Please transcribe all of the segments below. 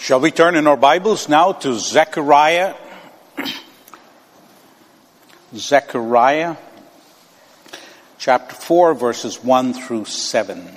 Shall we turn in our Bibles now to Zechariah? Zechariah chapter 4, verses 1 through 7.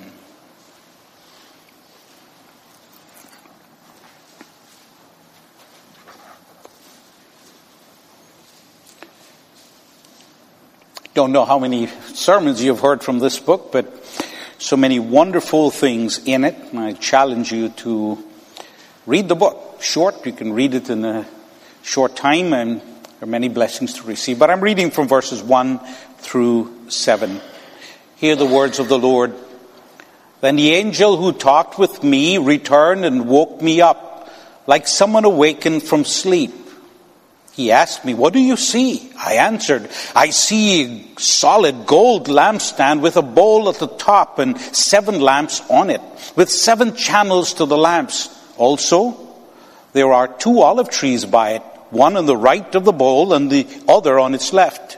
Don't know how many sermons you've heard from this book, but so many wonderful things in it. And I challenge you to read the book. Short, you can read it in a short time, and there are many blessings to receive. But I'm reading from verses 1 through 7. Hear the words of the Lord. Then the angel who talked with me returned and woke me up, like someone awakened from sleep. He asked me, "What do you see?" I answered, "I see a solid gold lampstand with a bowl at the top and 7 lamps on it, with 7 channels to the lamps. Also, there are 2 olive trees by it, one on the right of the bowl and the other on its left."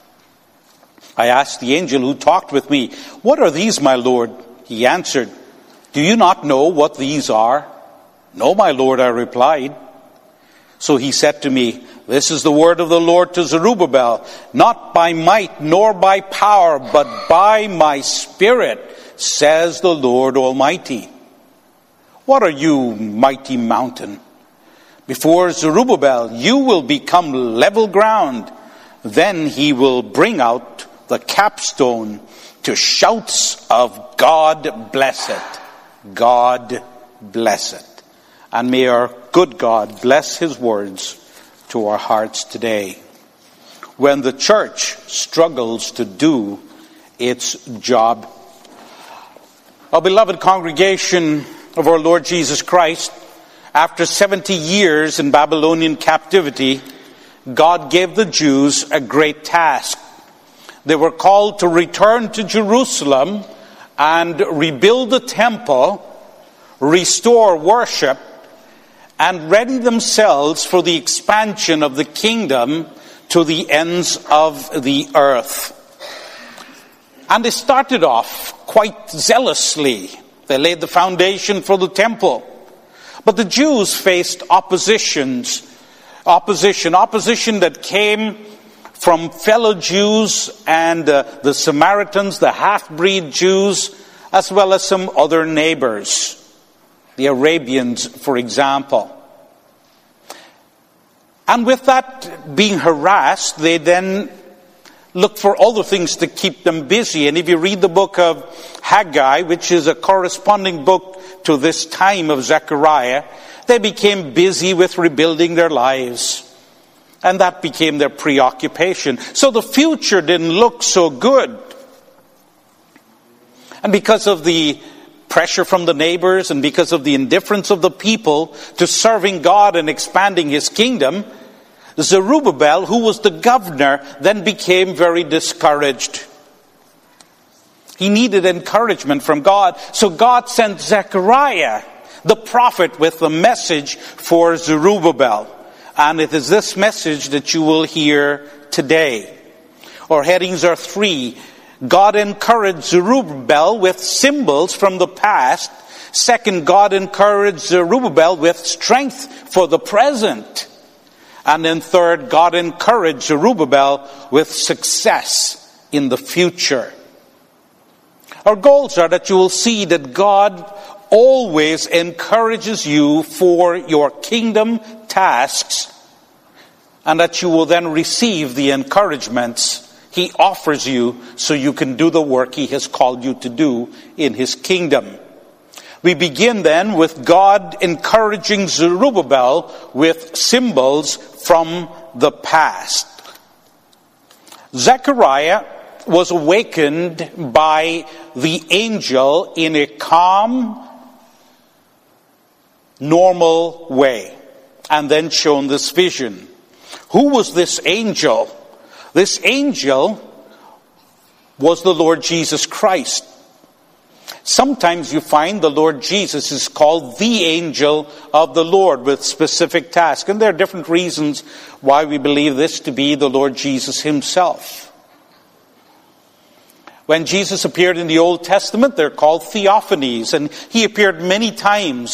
I asked the angel who talked with me, "What are these, my Lord?" He answered, "Do you not know what these are?" "No, my Lord," I replied. So he said to me, "This is the word of the Lord to Zerubbabel, not by might nor by power, but by my Spirit, says the Lord Almighty. What are you, mighty mountain? Before Zerubbabel, you will become level ground. Then he will bring out the capstone to shouts of God bless it. God bless it." And may our good God bless his words to our hearts today. When the church struggles to do its job. Our beloved congregation of our Lord Jesus Christ, after 70 years in Babylonian captivity, God gave the Jews a great task. They were called to return to Jerusalem and rebuild the temple, restore worship, and ready themselves for the expansion of the kingdom to the ends of the earth. And they started off quite zealously. They laid the foundation for the temple. But the Jews faced opposition that came from fellow Jews and the Samaritans, the half-breed Jews, as well as some other neighbors. The Arabians, for example. And with that being harassed, they then looked for other things to keep them busy. And if you read the book of Haggai, which is a corresponding book to this time of Zechariah, they became busy with rebuilding their lives. And that became their preoccupation. So the future didn't look so good. And because of the pressure from the neighbors and because of the indifference of the people to serving God and expanding his kingdom, Zerubbabel, who was the governor, then became very discouraged. He needed encouragement from God. So God sent Zechariah, the prophet, with the message for Zerubbabel. And it is this message that you will hear today. Our headings are 3. God encouraged Zerubbabel with symbols from the past. Second, God encouraged Zerubbabel with strength for the present. And then third, God encouraged Zerubbabel with success in the future. Our goals are that you will see that God always encourages you for your kingdom tasks, and that you will then receive the encouragements he offers you so you can do the work he has called you to do in his kingdom. We begin then with God encouraging Zerubbabel with symbols from the past. Zechariah was awakened by the angel in a calm, normal way, and then shown this vision. Who was this angel? This angel was the Lord Jesus Christ. Sometimes you find the Lord Jesus is called the angel of the Lord with specific tasks. And there are different reasons why we believe this to be the Lord Jesus himself. When Jesus appeared in the Old Testament, they're called theophanies. And he appeared many times.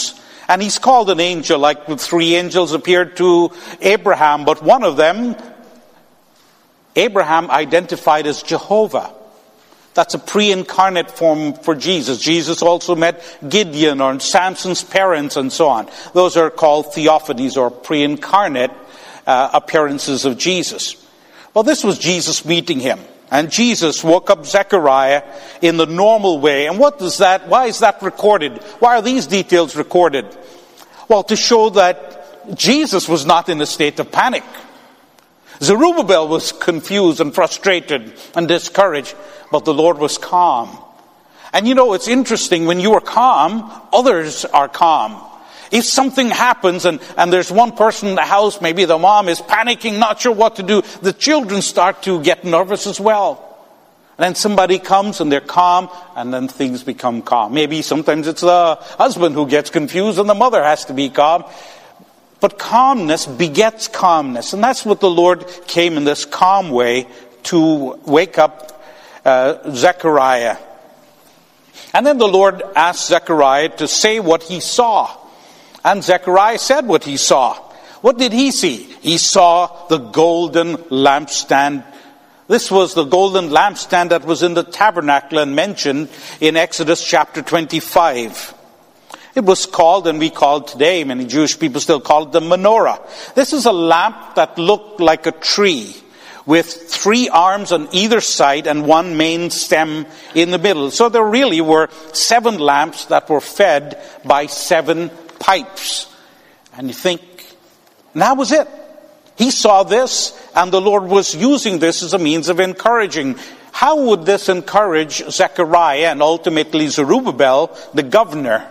And he's called an angel, like the 3 angels appeared to Abraham. But one of them, Abraham identified as Jehovah. That's a pre-incarnate form for Jesus. Jesus also met Gideon or Samson's parents and so on. Those are called theophanies or pre-incarnate appearances of Jesus. Well, this was Jesus meeting him. And Jesus woke up Zechariah in the normal way. And why is that recorded? Why are these details recorded? Well, to show that Jesus was not in a state of panic. Zerubbabel was confused and frustrated and discouraged, but the Lord was calm. And it's interesting, when you are calm, others are calm. If something happens and there's one person in the house, maybe the mom is panicking, not sure what to do, the children start to get nervous as well. And then somebody comes and they're calm, and then things become calm. Maybe sometimes it's the husband who gets confused and the mother has to be calm. But calmness begets calmness. And that's what the Lord came in this calm way to wake up Zechariah. And then the Lord asked Zechariah to say what he saw. And Zechariah said what he saw. What did he see? He saw the golden lampstand. This was the golden lampstand that was in the tabernacle and mentioned in Exodus chapter 25. It was called, and we call it today, many Jewish people still call it the menorah. This is a lamp that looked like a tree with 3 arms on either side and 1 main stem in the middle. So there really were 7 lamps that were fed by 7 pipes. And you think, and that was it. He saw this, and the Lord was using this as a means of encouraging. How would this encourage Zechariah and ultimately Zerubbabel, the governor?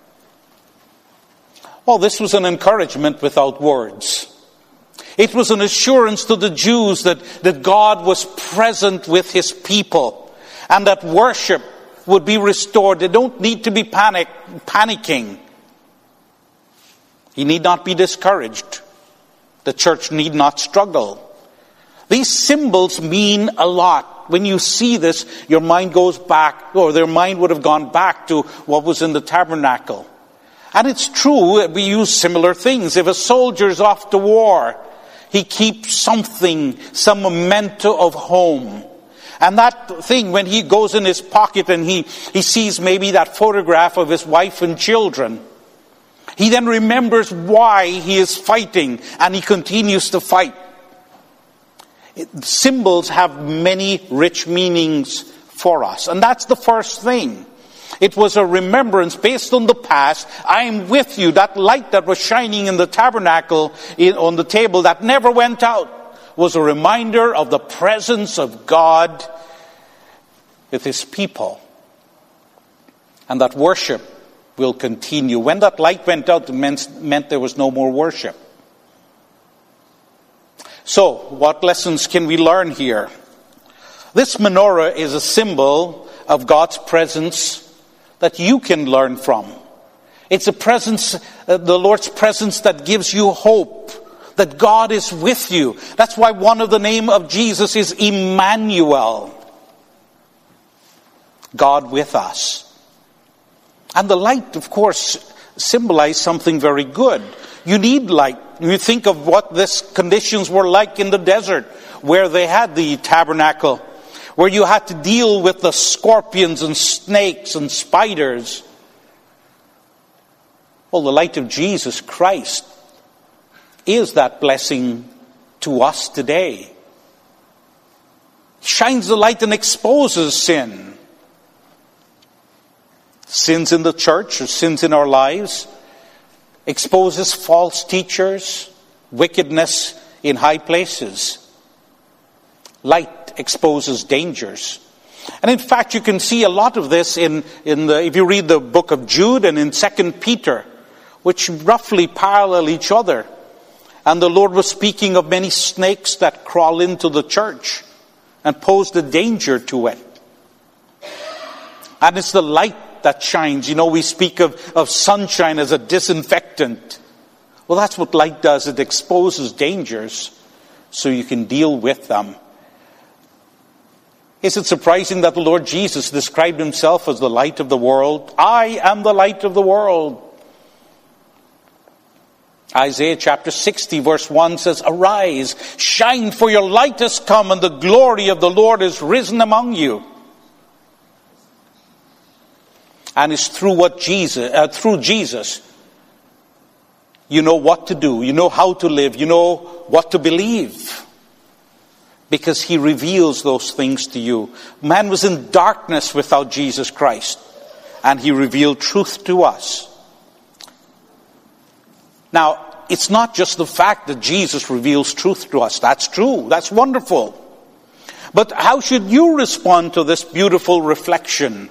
Well, this was an encouragement without words. It was an assurance to the Jews that God was present with his people and that worship would be restored. They don't need to be panicking. He need not be discouraged. The church need not struggle. These symbols mean a lot. When you see this, your mind goes back, or their mind would have gone back to what was in the tabernacle. And it's true, we use similar things. If a soldier is off to war, he keeps something, some memento of home. And that thing, when he goes in his pocket and he sees maybe that photograph of his wife and children, he then remembers why he is fighting, and he continues to fight. Symbols have many rich meanings for us. And that's the first thing. It was a remembrance based on the past. I am with you. That light that was shining in the tabernacle on the table that never went out was a reminder of the presence of God with his people. And that worship will continue. When that light went out, it meant there was no more worship. So, what lessons can we learn here? This menorah is a symbol of God's presence that you can learn from. It's a presence, the Lord's presence, that gives you hope that God is with you. That's why one of the name of Jesus is Emmanuel, God with us. And the light, of course, symbolizes something very good. You need light. You think of what these conditions were like in the desert, where they had the tabernacle, where you had to deal with the scorpions and snakes and spiders. Well, the light of Jesus Christ is that blessing to us today. He shines the light and exposes sin. Sins in the church or sins in our lives. Exposes false teachers, wickedness in high places. Light exposes dangers. And in fact, you can see a lot of this if you read the book of Jude and in 2 Peter, which roughly parallel each other. And the Lord was speaking of many snakes that crawl into the church and pose the danger to it. And it's the light that shines. You know, we speak of sunshine as a disinfectant. Well, that's what light does. It exposes dangers so you can deal with them. Is it surprising that the Lord Jesus described himself as the light of the world? I am the light of the world. Isaiah chapter 60 verse 1 says, "Arise, shine, for your light has come, and the glory of the Lord is risen among you." And it's through Jesus, you know what to do, you know how to live, you know what to believe, because he reveals those things to you. Man was in darkness without Jesus Christ, and he revealed truth to us. Now, it's not just the fact that Jesus reveals truth to us. That's true. That's wonderful. But how should you respond to this beautiful reflection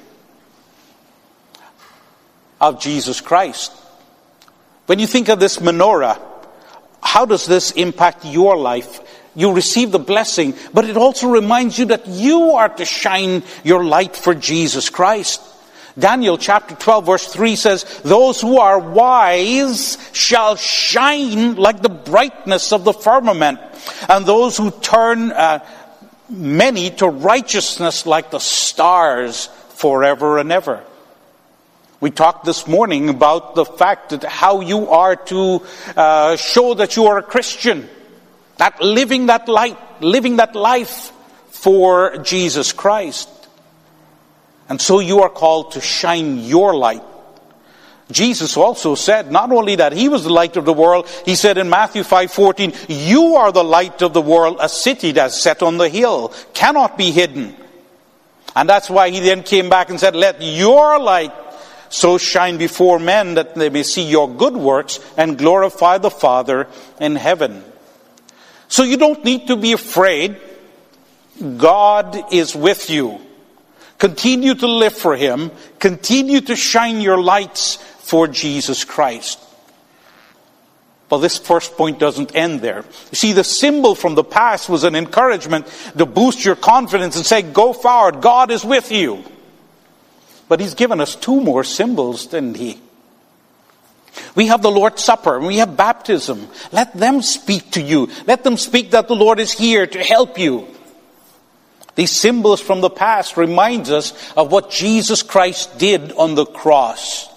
of Jesus Christ? When you think of this menorah, how does this impact your life? You receive the blessing, but it also reminds you that you are to shine your light for Jesus Christ. Daniel chapter 12 verse 3 says, "Those who are wise shall shine like the brightness of the firmament, and those who turn many to righteousness like the stars forever and ever." We talked this morning about the fact that how you are to show that you are a Christian, that living that light, living that life for Jesus Christ. And so you are called to shine your light. Jesus also said not only that he was the light of the world, he said in Matthew 5:14, "You are the light of the world, a city that's set on the hill, cannot be hidden." And that's why he then came back and said, "Let your light so shine before men that they may see your good works and glorify the Father in heaven." So you don't need to be afraid. God is with you. Continue to live for him. Continue to shine your lights for Jesus Christ. But this first point doesn't end there. You see, the symbol from the past was an encouragement to boost your confidence and say, go forward, God is with you. But he's given us two more symbols, didn't he? We have the Lord's Supper, and we have baptism. Let them speak to you. Let them speak that the Lord is here to help you. These symbols from the past remind us of what Jesus Christ did on the cross.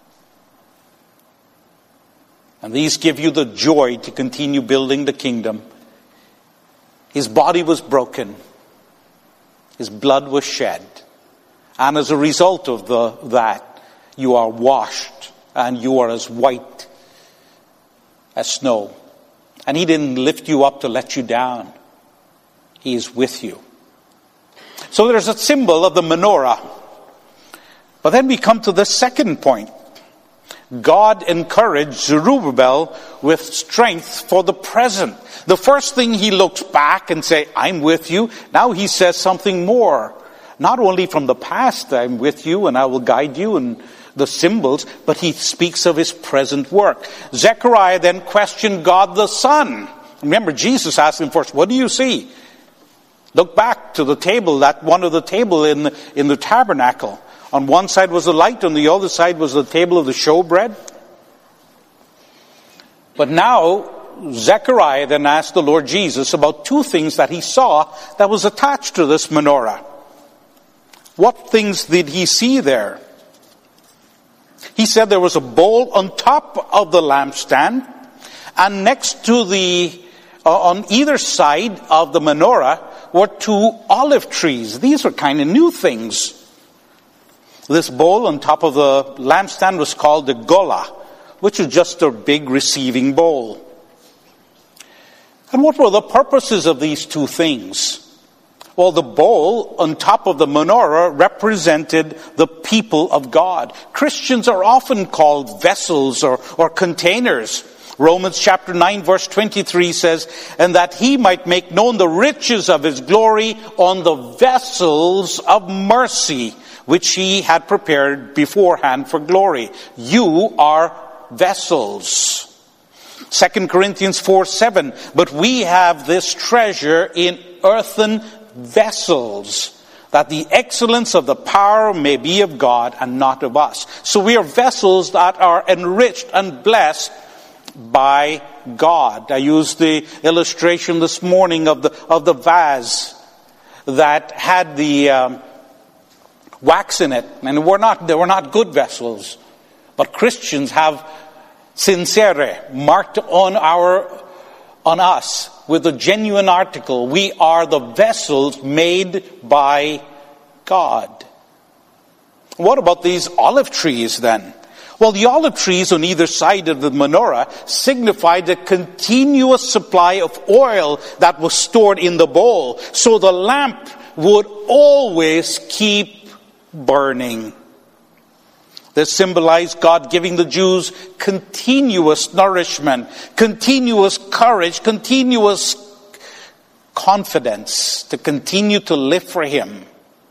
And these give you the joy to continue building the kingdom. His body was broken. His blood was shed. And as a result of that, you are washed and you are as white as snow. And he didn't lift you up to let you down. He is with you. So there's a symbol of the menorah. But then we come to the second point. God encouraged Zerubbabel with strength for the present. The first thing he looks back and say, I'm with you. Now he says something more. Not only from the past, I'm with you and I will guide you and the symbols, but he speaks of his present work. Zechariah then questioned God the Son. Remember, Jesus asked him first, what do you see? Look back to the table, that one of the table in the tabernacle. On one side was the light, on the other side was the table of the showbread. But now, Zechariah then asked the Lord Jesus about two things that he saw that was attached to this menorah. What things did he see there? He said there was a bowl on top of the lampstand, and next to on either side of the menorah were two olive trees. These are kind of new things. This bowl on top of the lampstand was called the golah, which is just a big receiving bowl. And what were the purposes of these two things? Well, the bowl on top of the menorah represented the people of God. Christians are often called vessels or containers. Romans chapter 9 verse 23 says, and that he might make known the riches of his glory on the vessels of mercy, which he had prepared beforehand for glory. You are vessels. 2 Corinthians 4:7, but we have this treasure in earthen vessels, that the excellence of the power may be of God and not of us. So we are vessels that are enriched and blessed by God. I used the illustration this morning of the vase that had the wax in it, and they were not good vessels. But Christians have sincere, marked on us with a genuine article. We are the vessels made by God. What about these olive trees then? Well, the olive trees on either side of the menorah signified a continuous supply of oil that was stored in the bowl. So the lamp would always keep burning. This symbolized God giving the Jews continuous nourishment, continuous courage, continuous confidence to continue to live for Him.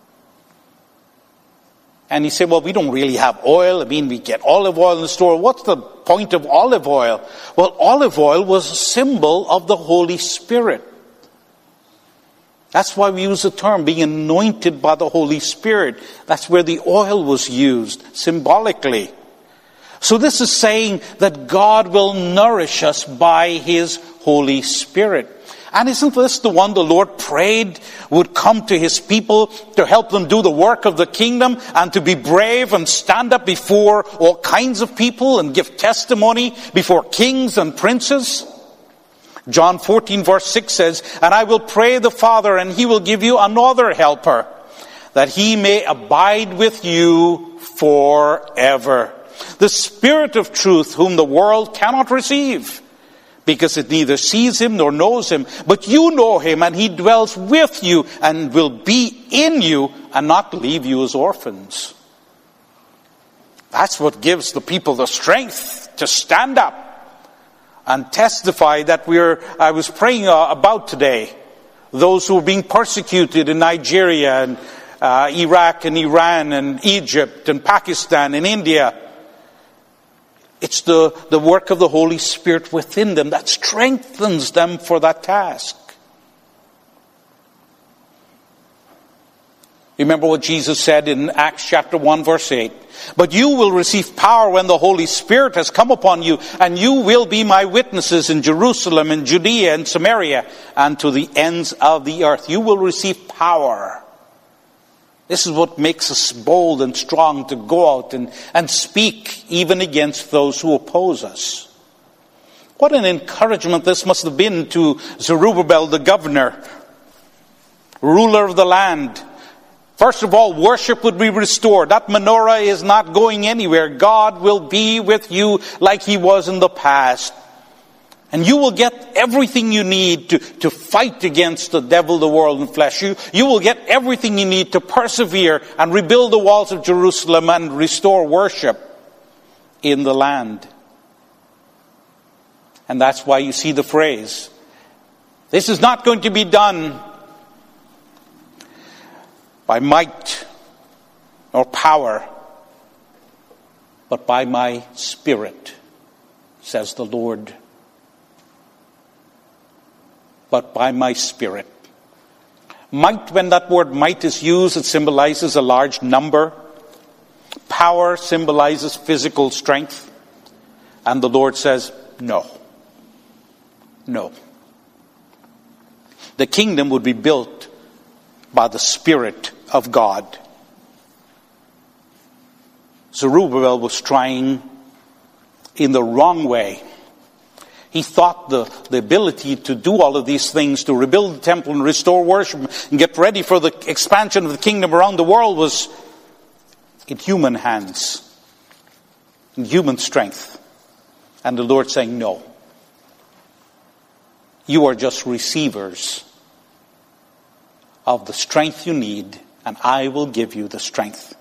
And he said, well, we don't really have oil. I mean, we get olive oil in the store. What's the point of olive oil? Well, olive oil was a symbol of the Holy Spirit. That's why we use the term being anointed by the Holy Spirit. That's where the oil was used, symbolically. So this is saying that God will nourish us by His Holy Spirit. And isn't this the one the Lord prayed would come to His people to help them do the work of the kingdom and to be brave and stand up before all kinds of people and give testimony before kings and princes? John 14 verse 6 says, and I will pray the Father, and He will give you another helper, that He may abide with you forever. The Spirit of truth, whom the world cannot receive, because it neither sees Him nor knows Him. But you know Him, and He dwells with you and will be in you and not leave you as orphans. That's what gives the people the strength to stand up and testify that I was praying about today. Those who are being persecuted in Nigeria and Iraq and Iran and Egypt and Pakistan and India. It's the work of the Holy Spirit within them that strengthens them for that task. Remember what Jesus said in Acts chapter 1 verse 8. But you will receive power when the Holy Spirit has come upon you, and you will be my witnesses in Jerusalem and Judea and Samaria and to the ends of the earth. You will receive power. This is what makes us bold and strong to go out and speak even against those who oppose us. What an encouragement this must have been to Zerubbabel, the governor, ruler of the land. First of all, worship would be restored. That menorah is not going anywhere. God will be with you like He was in the past. And you will get everything you need to fight against the devil, the world, and flesh. You will get everything you need to persevere and rebuild the walls of Jerusalem and restore worship in the land. And that's why you see the phrase, this is not going to be done by might or power, but by my Spirit, says the Lord. But by my Spirit. Might, when that word might is used, it symbolizes a large number. Power symbolizes physical strength. And the Lord says, no. No. The kingdom would be built by the Spirit of God. Zerubbabel was trying in the wrong way. He thought the ability to do all of these things, to rebuild the temple and restore worship and get ready for the expansion of the kingdom around the world, was in human hands, in human strength. And the Lord saying, no. You are just receivers of the strength you need, and I will give you the strength.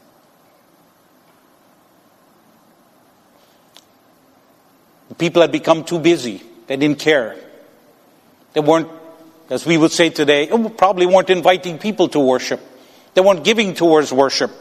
The people had become too busy. They didn't care. They weren't, as we would say today, probably weren't inviting people to worship. They weren't giving towards worship.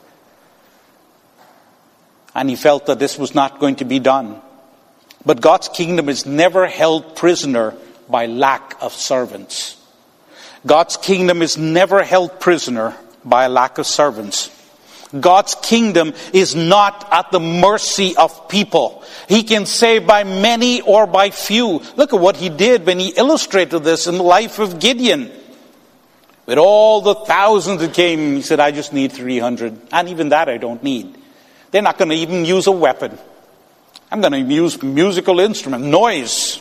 And he felt that this was not going to be done. But God's kingdom is never held prisoner by lack of servants. God's kingdom is never held prisoner by a lack of servants. God's kingdom is not at the mercy of people. He can save by many or by few. Look at what he did when he illustrated this in the life of Gideon. With all the thousands that came, he said, I just need 300. And even that I don't need. They're not going to even use a weapon. I'm going to use musical instrument, noise.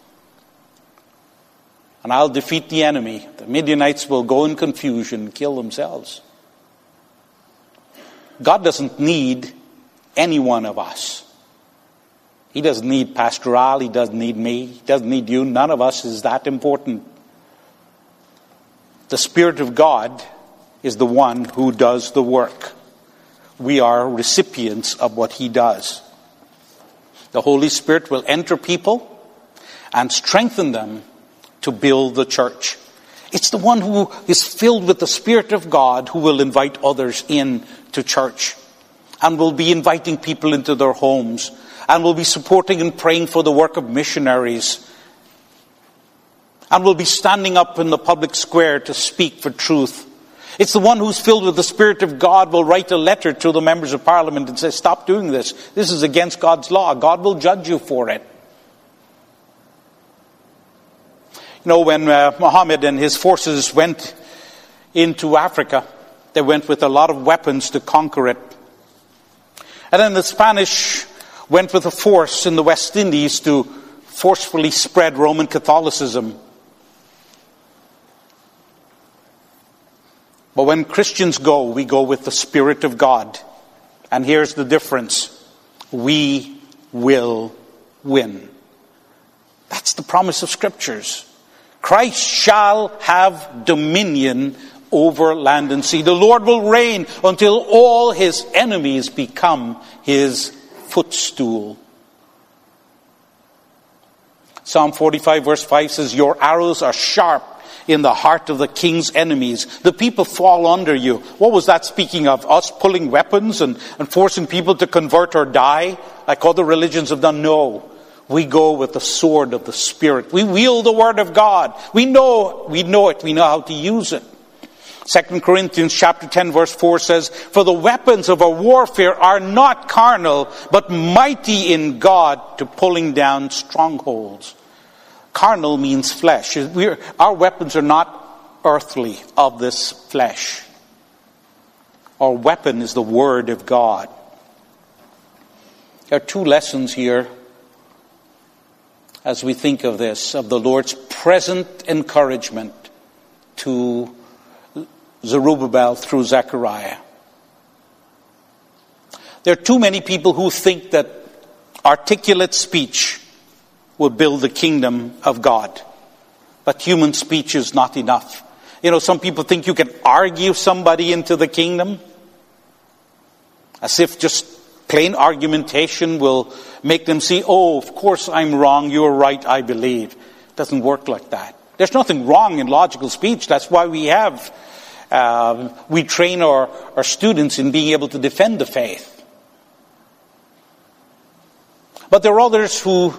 And I'll defeat the enemy. The Midianites will go in confusion and kill themselves. God doesn't need any one of us. He doesn't need Pastor Al. He doesn't need me. He doesn't need you. None of us is that important. The Spirit of God is the one who does the work. We are recipients of what He does. The Holy Spirit will enter people and strengthen them to build the church. It's the one who is filled with the Spirit of God who will invite others in to church, and will be inviting people into their homes, and will be supporting and praying for the work of missionaries, and will be standing up in the public square to speak for truth. It's the one who's filled with the Spirit of God will write a letter to the members of Parliament and say, stop doing this. This is against God's law. God will judge you for it. You know, when Muhammad and his forces went into Africa, they went with a lot of weapons to conquer it. And then the Spanish went with a force in the West Indies to forcefully spread Roman Catholicism. But when Christians go, we go with the Spirit of God. And here's the difference. We will win. That's the promise of Scriptures. Christ shall have dominion over land and sea. The Lord will reign until all His enemies become His footstool. Psalm 45 verse 5 says, your arrows are sharp in the heart of the king's enemies. The people fall under you. What was that speaking of? Us pulling weapons and forcing people to convert or die like other religions have done? No. We go with the sword of the Spirit. We wield the Word of God. We know it. We know how to use it. 2 Corinthians chapter 10 verse 4 says, for the weapons of our warfare are not carnal, but mighty in God to pulling down strongholds. Carnal means flesh. Our weapons are not earthly, of this flesh. Our weapon is the Word of God. There are two lessons here as we think of this, of the Lord's present encouragement to Zerubbabel through Zechariah. There are too many people who think that articulate speech will build the kingdom of God. But human speech is not enough. You know, some people think you can argue somebody into the kingdom, as if just plain argumentation will make them see, oh, of course I'm wrong, you're right, I believe. It doesn't work like that. There's nothing wrong in logical speech. That's why we train our students in being able to defend the faith. But there are others who,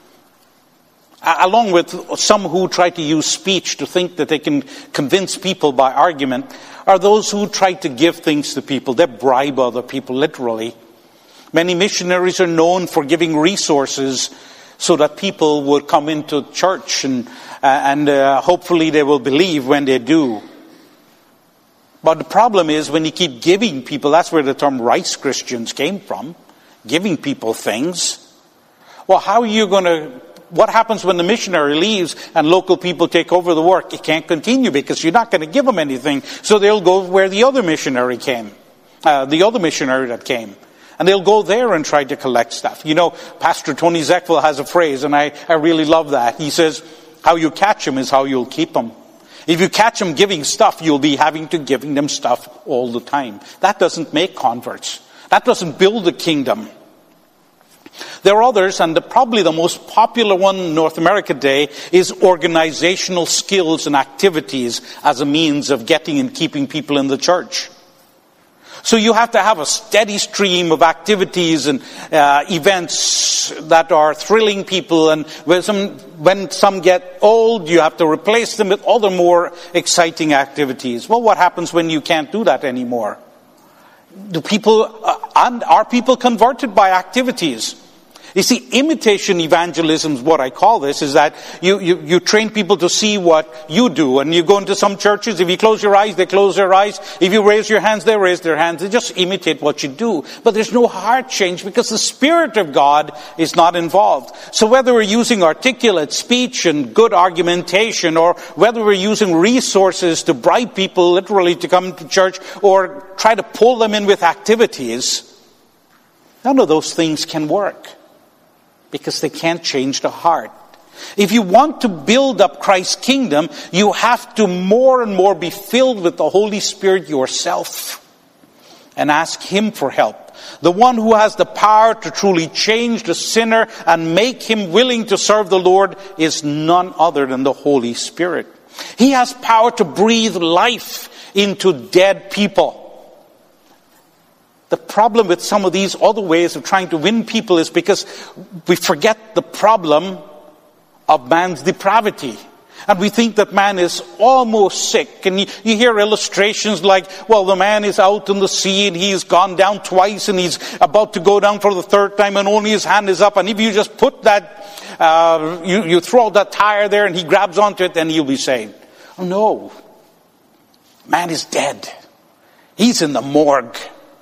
along with some who try to use speech to think that they can convince people by argument, are those who try to give things to people. They bribe other people, literally. Many missionaries are known for giving resources so that people would come into church and hopefully they will believe when they do. But the problem is when you keep giving people, that's where the term Rice Christians came from, giving people things. Well, how are you going to, what happens when the missionary leaves and local people take over the work? It can't continue because you're not going to give them anything. So they'll go where the other missionary came, that came. And they'll go there and try to collect stuff. You know, Pastor Tony Zeckville has a phrase, and I really love that. He says, how you catch them is how you'll keep them. If you catch them giving stuff, you'll be having to giving them stuff all the time. That doesn't make converts. That doesn't build a kingdom. There are others, and probably the most popular one in North America today is organizational skills and activities as a means of getting and keeping people in the church. So you have to have a steady stream of activities and events that are thrilling people, and when some get old, you have to replace them with other more exciting activities. Well, what happens when you can't do that anymore? Are people converted by activities? You see, imitation evangelism is what I call this, is that you train people to see what you do. And you go into some churches, if you close your eyes, they close their eyes. If you raise your hands, they raise their hands. They just imitate what you do. But there's no heart change because the Spirit of God is not involved. So whether we're using articulate speech and good argumentation, or whether we're using resources to bribe people literally to come to church, or try to pull them in with activities, none of those things can work. Because they can't change the heart. If you want to build up Christ's kingdom, you have to more and more be filled with the Holy Spirit yourself. And ask Him for help. The one who has the power to truly change the sinner and make him willing to serve the Lord is none other than the Holy Spirit. He has power to breathe life into dead people. The problem with some of these other ways of trying to win people is because we forget the problem of man's depravity. And we think that man is almost sick. And you hear illustrations like, well, the man is out in the sea and he's gone down twice and he's about to go down for the third time and only his hand is up. And if you just put that, you throw that tire there and he grabs onto it, then he'll be saved. Oh no. Man is dead. He's in the morgue.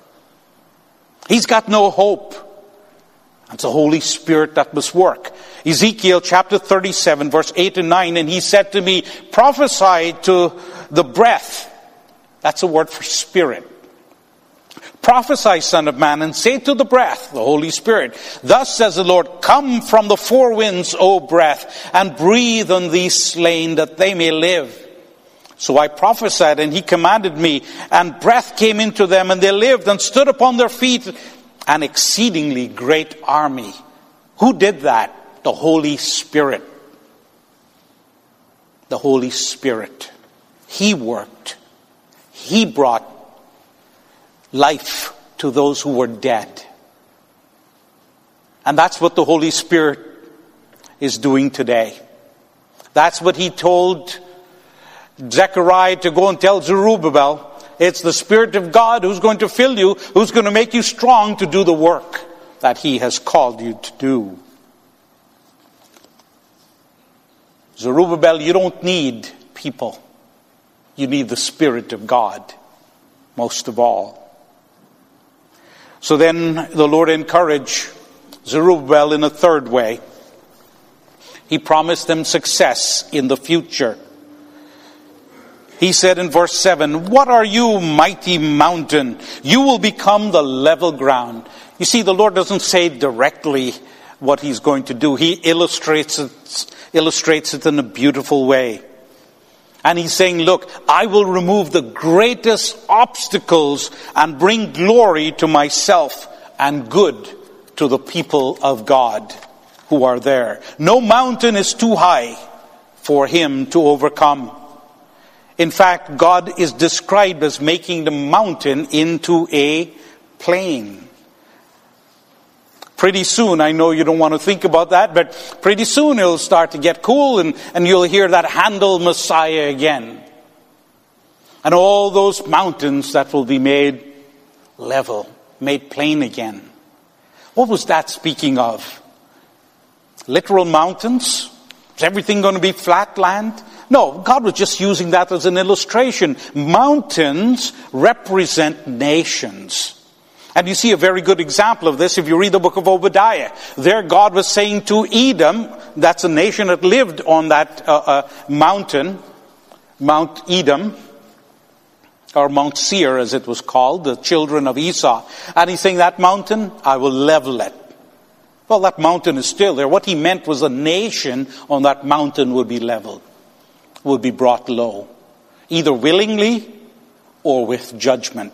He's got no hope. It's the Holy Spirit that must work. Ezekiel chapter 37 verse 8 and 9. And he said to me, prophesy to the breath. That's a word for spirit. Prophesy, son of man, and say to the breath, the Holy Spirit, thus says the Lord, come from the four winds, O breath, and breathe on these slain that they may live. So I prophesied, and he commanded me, and breath came into them, and they lived and stood upon their feet, an exceedingly great army. Who did that? The Holy Spirit. The Holy Spirit. He worked. He brought life to those who were dead. And that's what the Holy Spirit is doing today. That's what he told Zechariah to go and tell Zerubbabel. It's the Spirit of God who's going to fill you, who's going to make you strong to do the work that He has called you to do. Zerubbabel, you don't need people. You need the Spirit of God, most of all. So then the Lord encouraged Zerubbabel in a third way. He promised them success in the future. He said in verse 7, what are you, mighty mountain? You will become the level ground. You see, the Lord doesn't say directly what He's going to do. He illustrates it in a beautiful way. And He's saying, look, I will remove the greatest obstacles and bring glory to myself and good to the people of God who are there. No mountain is too high for Him to overcome. In fact, God is described as making the mountain into a plain. Pretty soon, I know you don't want to think about that, but pretty soon it'll start to get cool and you'll hear that Handel Messiah again. And all those mountains that will be made level, made plain again. What was that speaking of? Literal mountains? Is everything going to be flat land? No, God was just using that as an illustration. Mountains represent nations. And you see a very good example of this if you read the book of Obadiah. There God was saying to Edom, that's a nation that lived on that mountain, Mount Edom, or Mount Seir as it was called, the children of Esau. And He's saying that mountain, I will level it. Well, that mountain is still there. What He meant was a nation on that mountain would be leveled, would be brought low, either willingly or with judgment.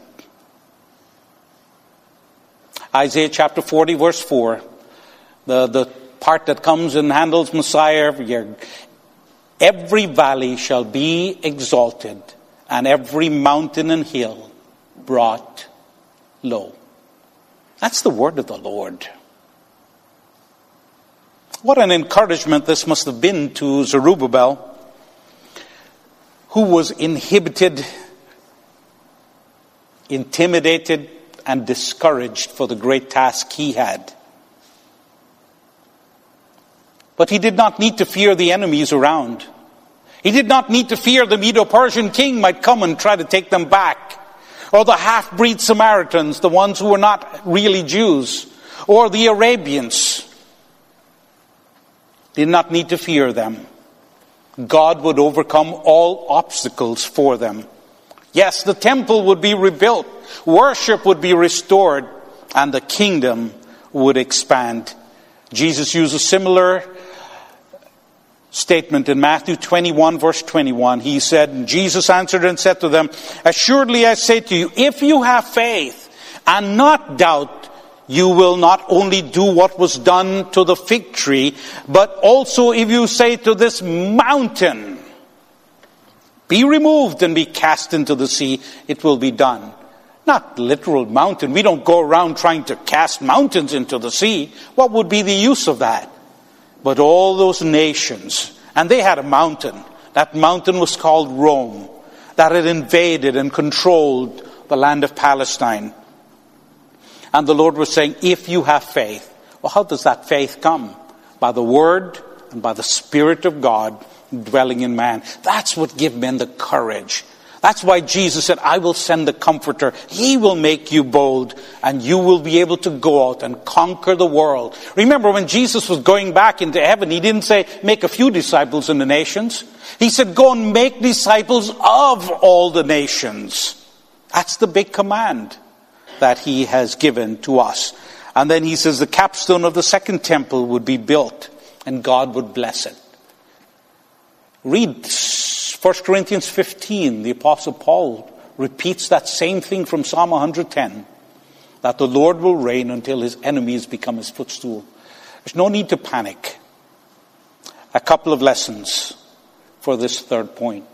Isaiah chapter 40 verse 4, the part that comes in Handel's Messiah every year. Every valley shall be exalted, and every mountain and hill brought low. That's the word of the Lord. What an encouragement this must have been to Zerubbabel, who was inhibited, intimidated, and discouraged for the great task he had. But he did not need to fear the enemies around. He did not need to fear the Medo-Persian king might come and try to take them back. Or the half-breed Samaritans, the ones who were not really Jews. Or the Arabians. Did not need to fear them. God would overcome all obstacles for them. Yes, the temple would be rebuilt. Worship would be restored. And the kingdom would expand. Jesus used a similar statement in Matthew 21, verse 21. He said, Jesus answered and said to them, assuredly I say to you, if you have faith and not doubt, you will not only do what was done to the fig tree, but also if you say to this mountain, be removed and be cast into the sea, it will be done. Not literal mountain. We don't go around trying to cast mountains into the sea. What would be the use of that? But all those nations, and they had a mountain. That mountain was called Rome, that had invaded and controlled the land of Palestine. And the Lord was saying, if you have faith. Well, how does that faith come? By the Word and by the Spirit of God dwelling in man. That's what gives men the courage. That's why Jesus said, I will send the Comforter. He will make you bold, and you will be able to go out and conquer the world. Remember, when Jesus was going back into heaven, he didn't say, make a few disciples in the nations. He said, go and make disciples of all the nations. That's the big command that he has given to us. And then he says the capstone of the second temple would be built, and God would bless it. Read 1 Corinthians 15, the Apostle Paul repeats that same thing from Psalm 110, that the Lord will reign until his enemies become his footstool. There's no need to panic. A couple of lessons for this third point.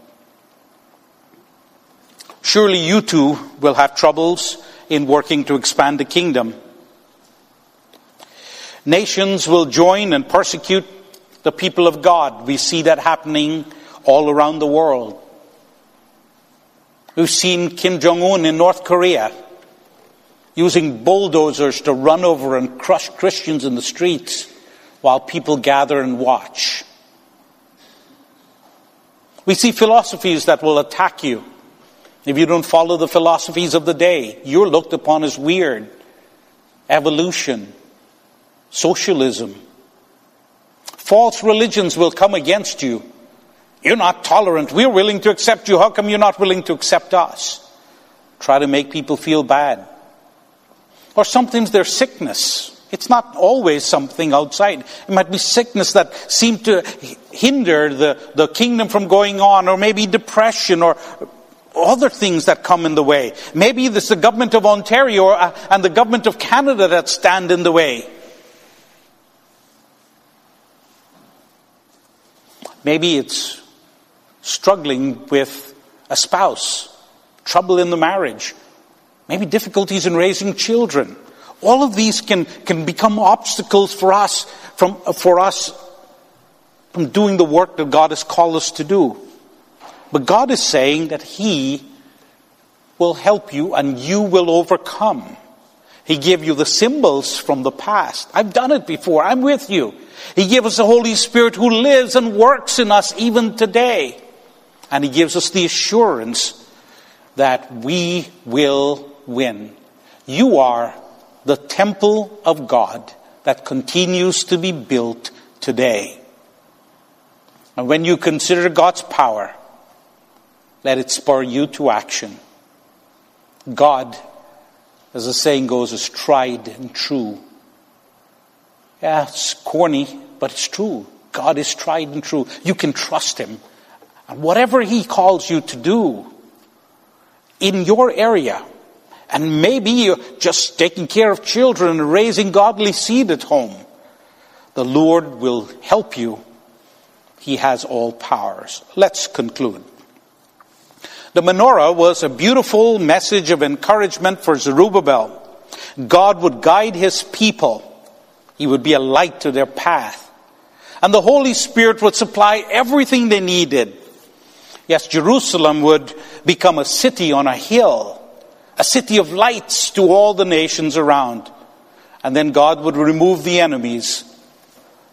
Surely you too will have troubles in working to expand the kingdom. Nations will join and persecute the people of God. We see that happening all around the world. We've seen Kim Jong-un in North Korea using bulldozers to run over and crush Christians in the streets while people gather and watch. We see philosophies that will attack you. If you don't follow the philosophies of the day, you're looked upon as weird. Evolution, socialism. False religions will come against you. You're not tolerant. We're willing to accept you. How come you're not willing to accept us? Try to make people feel bad. Or sometimes there's sickness. It's not always something outside. It might be sickness that seems to hinder the kingdom from going on, or maybe depression or other things that come in the way. Maybe it's the government of Ontario and the government of Canada that stand in the way. Maybe it's struggling with a spouse, trouble in the marriage, maybe difficulties in raising children. All of these can become obstacles for us from doing the work that God has called us to do. But God is saying that He will help you and you will overcome. He gave you the symbols from the past. I've done it before. I'm with you. He gave us the Holy Spirit who lives and works in us even today. And He gives us the assurance that we will win. You are the temple of God that continues to be built today. And when you consider God's power, let it spur you to action. God, as the saying goes, is tried and true. Yeah, it's corny, but it's true. God is tried and true. You can trust Him. And whatever He calls you to do in your area, and maybe you're just taking care of children and raising godly seed at home, the Lord will help you. He has all powers. Let's conclude. The menorah was a beautiful message of encouragement for Zerubbabel. God would guide His people. He would be a light to their path. And the Holy Spirit would supply everything they needed. Yes, Jerusalem would become a city on a hill, a city of lights to all the nations around. And then God would remove the enemies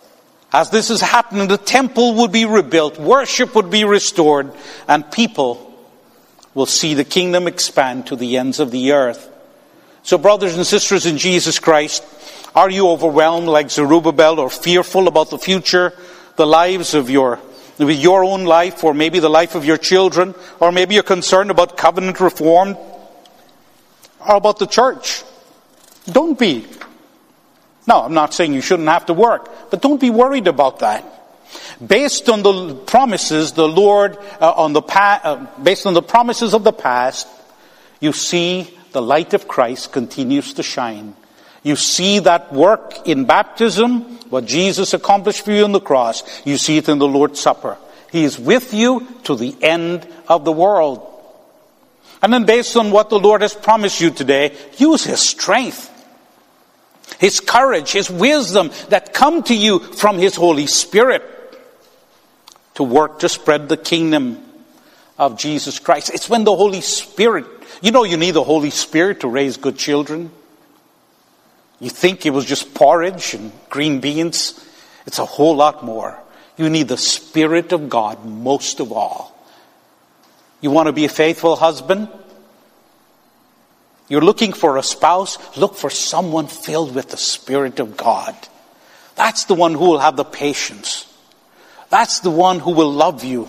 As this is happening, the temple would be rebuilt, worship would be restored, and people will see the kingdom expand to the ends of the earth. So brothers and sisters in Jesus Christ, are you overwhelmed like Zerubbabel or fearful about the future, the lives of your own life, or maybe the life of your children, or maybe you're concerned about covenant reform, or about the church? Don't be. No, I'm not saying you shouldn't have to work, but don't be worried about that. Based on the promises the Lord, based on the promises of the past, you see the light of Christ continues to shine. You see that work in baptism, what Jesus accomplished for you on the cross. You see it in the Lord's Supper. He is with you to the end of the world. And then based on what the Lord has promised you today, use His strength, His courage, His wisdom that come to you from His Holy Spirit to work to spread the kingdom of Jesus Christ. It's when the Holy Spirit, you need the Holy Spirit to raise good children. You think it was just porridge and green beans. It's a whole lot more. You need the Spirit of God most of all. You want to be a faithful husband? You're looking for a spouse? Look for someone filled with the Spirit of God. That's the one who will have the patience. That's the one who will love you.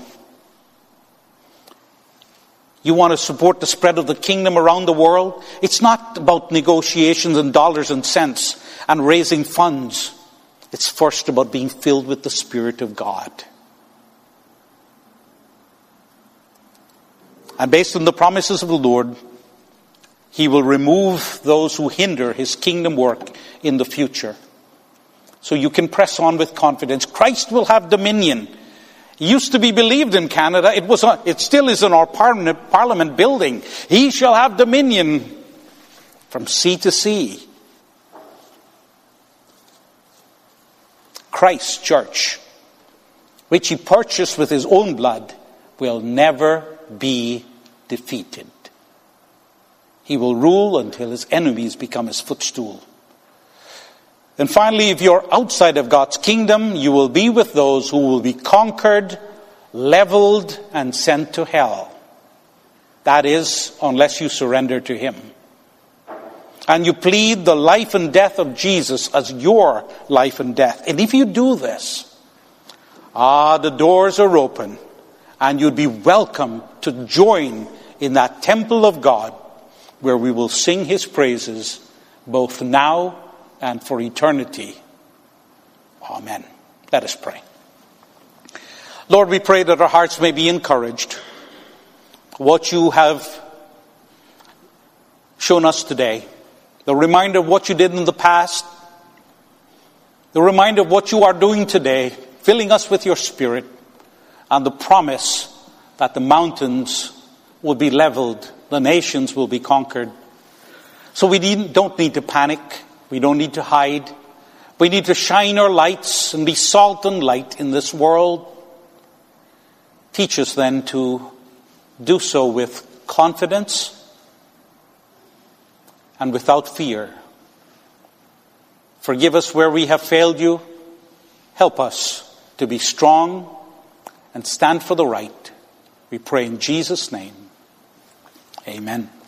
You want to support the spread of the kingdom around the world? It's not about negotiations and dollars and cents and raising funds. It's first about being filled with the Spirit of God. And based on the promises of the Lord, He will remove those who hinder His kingdom work in the future. So you can press on with confidence. Christ will have dominion. It used to be believed in Canada. It still is in our parliament building. He shall have dominion from sea to sea. Christ's church, which He purchased with His own blood, will never be defeated. He will rule until His enemies become His footstool. And finally, if you're outside of God's kingdom, you will be with those who will be conquered, leveled, and sent to hell. That is, unless you surrender to Him. And you plead the life and death of Jesus as your life and death. And if you do this, the doors are open, and you'd be welcome to join in that temple of God, where we will sing His praises both now and for eternity. Amen. Let us pray. Lord, we pray that our hearts may be encouraged. What you have shown us today, the reminder of what you did in the past, the reminder of what you are doing today, filling us with your Spirit, and the promise that the mountains will be leveled, the nations will be conquered. So we don't need to panic. We don't need to hide. We need to shine our lights and be salt and light in this world. Teach us then to do so with confidence and without fear. Forgive us where we have failed you. Help us to be strong and stand for the right. We pray in Jesus' name. Amen.